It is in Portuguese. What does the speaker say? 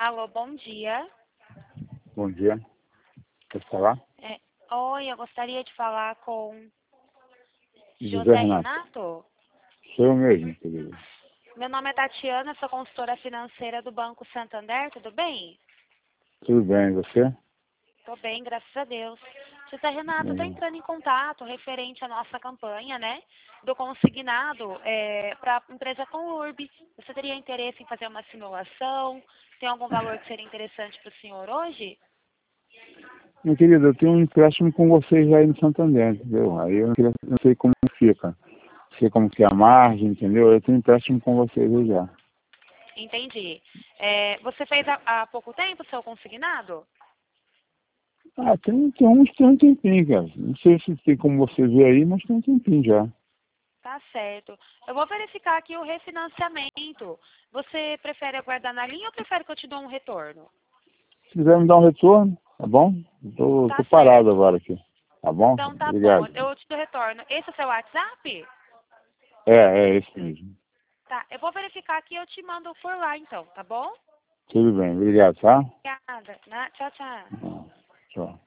Alô, bom dia. Bom dia. Quer falar? Oi, eu gostaria de falar com José José Renato. Renato. Sou eu mesmo, querido. Meu nome é Tatiana, sou consultora financeira do Banco Santander, tudo bem? Tudo bem, e você? Tô bem, graças a Deus. José Renato, tô entrando em contato referente à nossa campanha, né? Do consignado para a empresa Conurb. Você teria interesse em fazer uma simulação? Tem algum valor que seria interessante para o senhor hoje? Meu querido, eu tenho um empréstimo com vocês aí no Santander, entendeu? Aí eu não sei como fica. Não sei como que é a margem, entendeu? Eu tenho um empréstimo com vocês aí já. Entendi. Você fez há pouco tempo o seu consignado? Ah, tem um tempinho, cara. Não sei se tem como você ver aí, mas tem um tempinho já. Tá certo. Eu vou verificar aqui o refinanciamento. Você prefere aguardar na linha ou prefere que eu te dou um retorno? Se quiser me dar um retorno, tá bom? Tô Tá parado certo. agora aqui. Tá bom? Então tá bom, Obrigado. eu te dou retorno. Esse é o seu WhatsApp? É esse mesmo. Tá, eu vou verificar aqui e eu te mando por lá então, tá bom? Tudo bem, obrigado, tá? Obrigada. Tchau, tchau. Tchau.